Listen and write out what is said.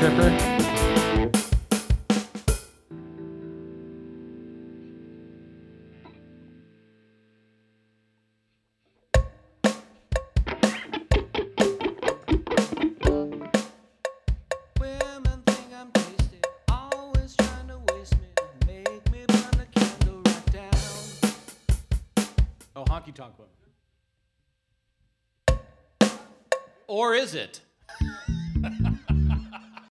stripper. Women think I'm tasty, always trying to waste me, make me burn the candle right down. Oh, honky tonk women. Or is it?